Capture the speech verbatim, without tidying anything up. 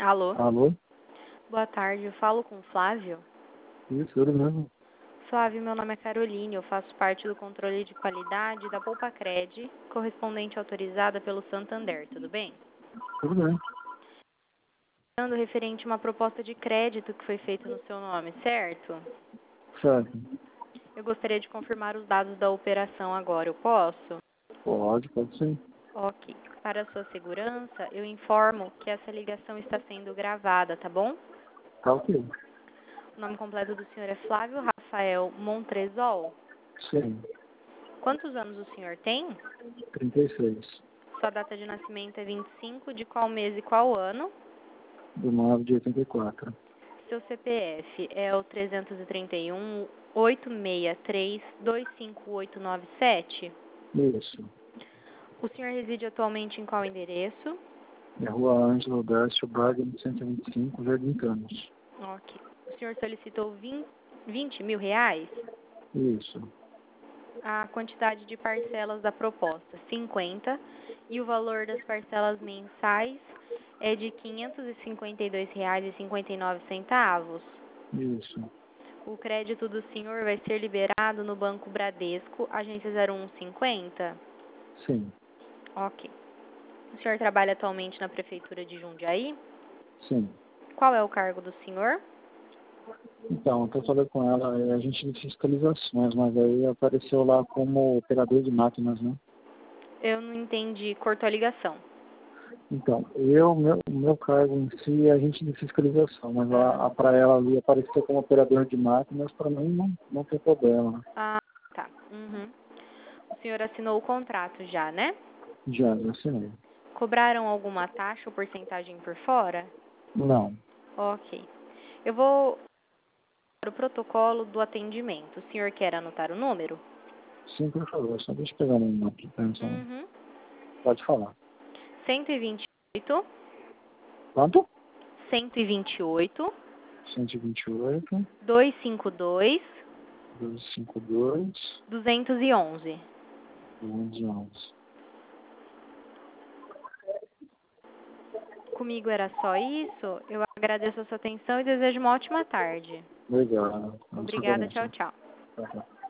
Alô? Alô? Boa tarde, eu falo com o Flávio. Isso, ele mesmo. Flávio, meu nome é Caroline, eu faço parte do controle de qualidade da Poupa-Cred, correspondente autorizada pelo Santander, tudo bem? Tudo bem. Falando referente a uma proposta de crédito que foi feita no seu nome, certo? Certo. Eu gostaria de confirmar os dados da operação agora, eu posso? Pode, pode sim. Ok. Para a sua segurança, eu informo que essa ligação está sendo gravada, tá bom? Tá ok. O nome completo do senhor é Flávio Rafael Montresol. Sim. Quantos anos o senhor tem? trinta e seis. Sua data de nascimento é vinte e cinco de qual mês e qual ano? Do nove de oitenta e quatro. Seu C P F é o três três um, oito seis três, dois cinco oito nove sete? Isso. O senhor reside atualmente em qual endereço? É Rua Ângelo Décio Braga, cento e vinte e cinco, Jardim Canos. Ok. O senhor solicitou vinte, vinte mil reais? Isso. A quantidade de parcelas da proposta, cinquenta, e o valor das parcelas mensais é de quinhentos e cinquenta e dois reais e cinquenta e nove centavos. Isso. O crédito do senhor vai ser liberado no Banco Bradesco, agência zero um cinquenta? Sim. Ok. O senhor trabalha atualmente na Prefeitura de Jundiaí? Sim. Qual é o cargo do senhor? Então, eu falei com ela, é agente de fiscalizações, mas aí apareceu lá como operador de máquinas, né? Eu não entendi, cortou a ligação. Então, eu, meu, meu cargo em si é agente de fiscalização, mas Ah, a, a para ela ali apareceu como operador de máquinas, para mim não, não tem problema. ah tá. Uhum. O senhor assinou o contrato já, né? Já, já assinei. Cobraram alguma taxa ou porcentagem por fora? Não. Ok. Eu vou para o protocolo do atendimento. O senhor quer anotar o número? Sim, por favor, só deixa eu pegar um aqui, pensando. Uhum. Pode falar. cento e vinte e oito, Quanto? cento e vinte e oito, cento e vinte e oito, duzentos e cinquenta e dois, duzentos e cinquenta e dois, duzentos e onze. duzentos e onze. Comigo era só isso. Eu agradeço a sua atenção e desejo uma ótima tarde. Legal. Vamos Obrigada, tchau, trabalhar. tchau. Tá, tá.